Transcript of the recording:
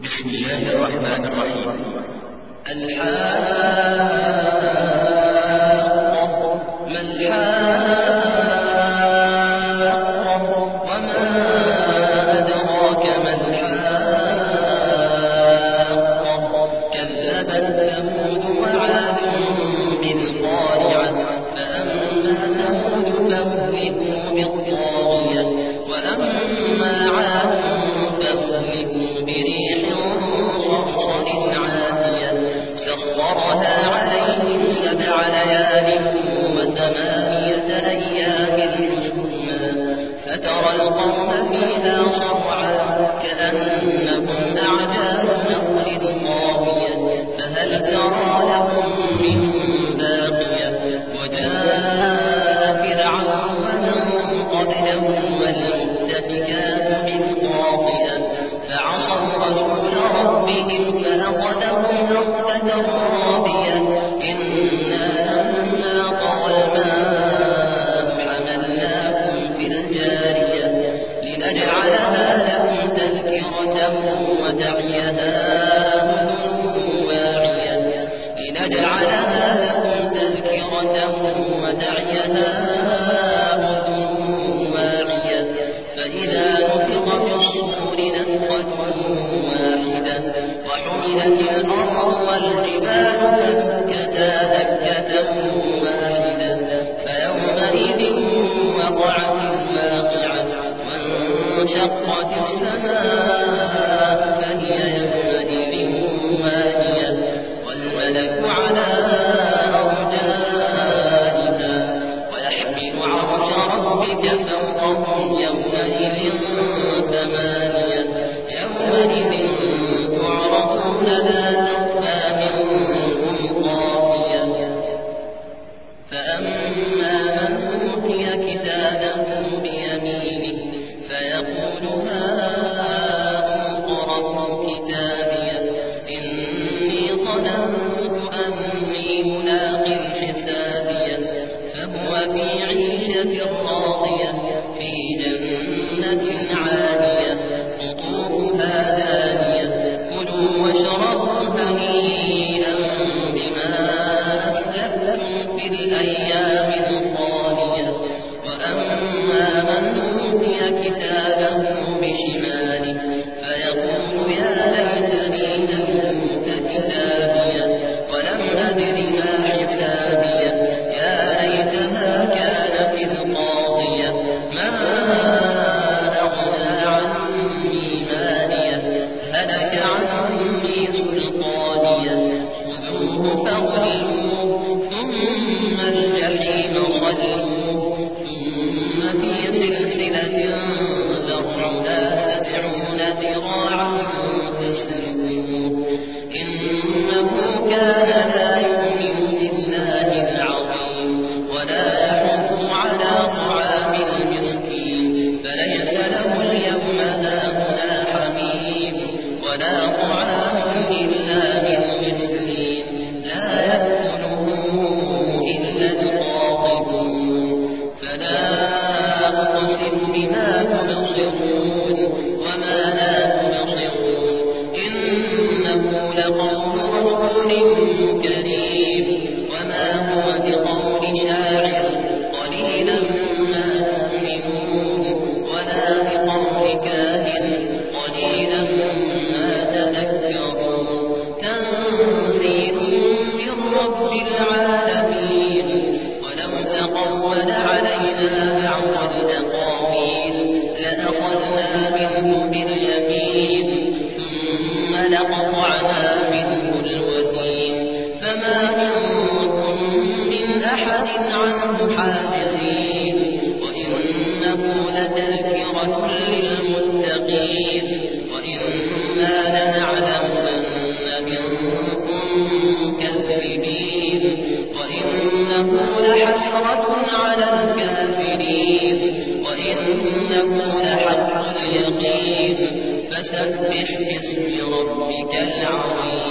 بسم الله الرحمن الرحيم. الحاقة ما الحاقة وما أدراك ما الحاقة كذبت ثمود وعاد بالقارعة فأما ثمود فأهلكوا بالطاغية وأما عاد فأهلكوا بريح صرصر عاتية سخرها عليهم 7 ليال و8 أيام حسوما فترى القوم فيها صرعى كأنهم أعجاز نخل خاوية فهل ترى لهم من باقية وجاء فرعون ومن قبله والمؤتفكات بالخاطئة فعصوا رسول ربهم فأخذهم أخذة رابية إنا لما طغى الماء حملناكم في الجارية لنجعلها لكم تذكرة وتعيها أذن واعية فإذا نفخ في الصور نفخة واحدة وحملت الأرض والجبال فدكتا دكة واحدة فيومئذ وقعت الواقعة وانشقت السماء فهي يومئذ واهية والملك على أرجائها ويحمل عرش ربك فوقهم يومئذ 8 يومئذ تعرضون لا تخفى منكم خافية فأما من أوتي كتابه بيمينه فيقول هاؤم اقرءوا كتابيه إني ظننت أني ملاق حسابيه فهو في عيشة راضية في جنة عالية قطوفها دانية كلوا واشربوا هنيئا بما أسلفتم في الأيام الخالية وأما من أوتي كتابه بشماله فيقول يا ليتني لم أوت كتابيه ولم أدر ما حسابيه يا ليتها كانت القاضية ما أغنى عني ماليه هلك عني سلطانيه خذوه فاغلوه ثم الجحيم صلوه ثم في سلسلة ذرعها 70 ذراعا فاسلكوه إنه كان لا يؤمن بالله العظيم ولا يحض على طعام المسكين فليس له اليوم هاهنا حميم ولا طعام إلا من غسلين لا يأكله إلا الخاطئون فلا أقسم بما تبصرون وما لا تبصرون إنه لقول رسول كريم وما هو بقول شاعر قليلا ما تؤمنون ولا بقول كاهن قليلا ما تذكرون تنزيل من رب العالمين ولو تقول علينا بعض الأقاويل لأخذنا منه باليمين ثم لقطعنا منه الوتين فما منكم من أحد عنه حاجزين وإنه لتذكرة للمتقين وإنا لنعلم أن منكم مكذبين وإنه لحسرة على الكافرين وإنه لحق اليقين فسبح باسم ربك العظيم.